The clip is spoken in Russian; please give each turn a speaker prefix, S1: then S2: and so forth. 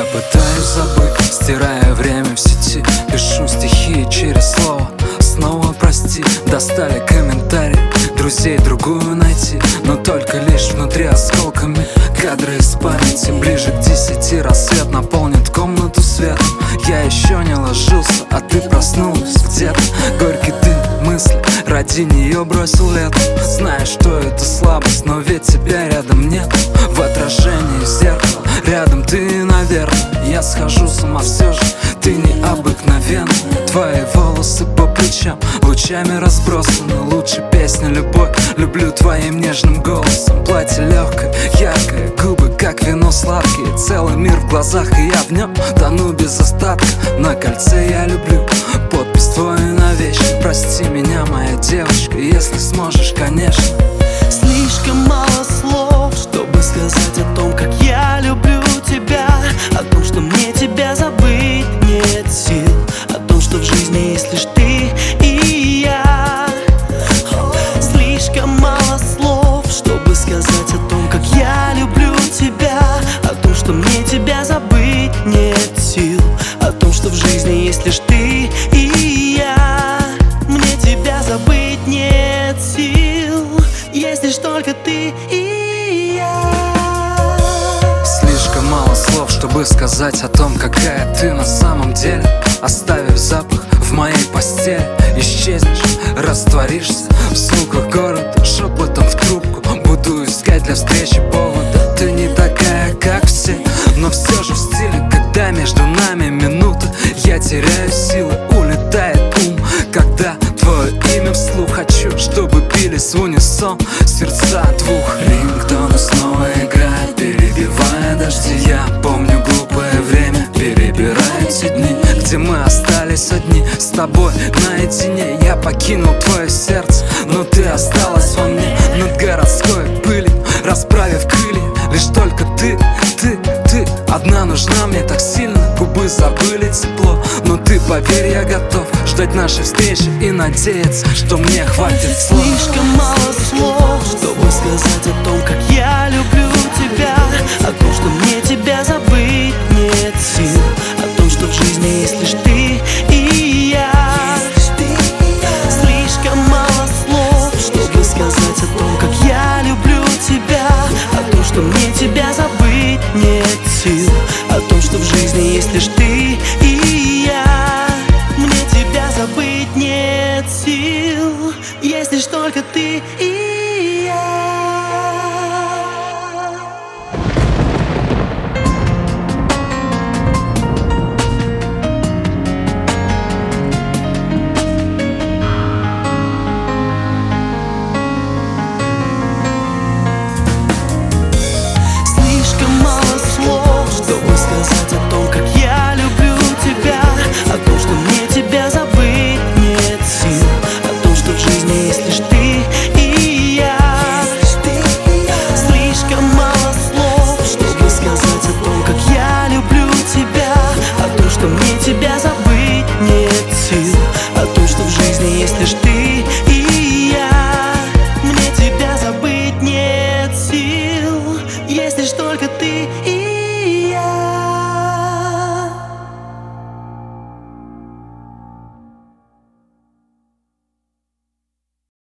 S1: пытаюсь забыть, стирая время в сети. Пишу стихи через слово, снова прости. Достали комментарии, друзей другую найти, но только лишь внутри осколками кадры из памяти. Ближе к 10 рассвет наполнит комнату светом. Я еще не ложился, а ты проснулась где-то. Горький дым мысли, ради нее бросил лето. Знаешь, что это слабость, но ведь тебя рядом нет. В отражении зеркала рядом ты, наверное. Я схожу с ума все же, ты необыкновенна. Твои волосы по плечам лучами разбросаны. Лучше песня «Любовь», люблю твоим нежным голосом. Платье легкое, яркое, губы как вино сладкие. Целый мир в глазах, и я в нем тону без остатка. На кольце я люблю подпись твою навечно. Прости меня, моя девочка, если сможешь, конечно.
S2: Слишком мало слов, чтобы сказать о том, как я люблю тебя. О том, что мне тебя забыть нет сил. О том, что в жизни есть лишь ты и я. Слишком мало слов, чтобы сказать о том, как я люблю тебя. О том, что мне тебя забыть нет сил. О том, что в жизни есть лишь ты и я. Мне тебя забыть нет сил. Есть лишь только ты и я.
S1: Слишком мало слов, чтобы сказать о том, какая ты на самом деле. Оставив запах в моей постели, исчезнешь, растворишься в звуках города. Шепотом в трубку буду искать для встречи повода. Ты не такая, как все, но все же в стиле. Когда между нами минуты, я теряю силы, улетает ум, когда твое имя вслух. Хочу, чтобы бились в унисон сердца двух. Рингтоны снова играют, перебивая дожди. Я помню глупое время, перебираю те дни, где мы остались одни с тобой наедине. Я покинул твое сердце, но ты осталась во мне. Над городской пылью, расправив крылья, лишь только ты одна нужна мне так сильно. Губы забыли тепло, но ты, поверь, я готов ждать нашей встречи и надеяться, что мне хватит слов.
S2: Слишком мало слов, чтобы сказать о том, как я люблю тебя. О том, что мне тебя забыть нет сил. О том, что в жизни есть лишь ты и я. Слишком мало слов, чтобы сказать о том, как я люблю тебя. О том, что мне тебя забыть нет сил. О том, что в жизни есть лишь ты и я. Мне тебя забыть нет сил. Есть лишь только ты и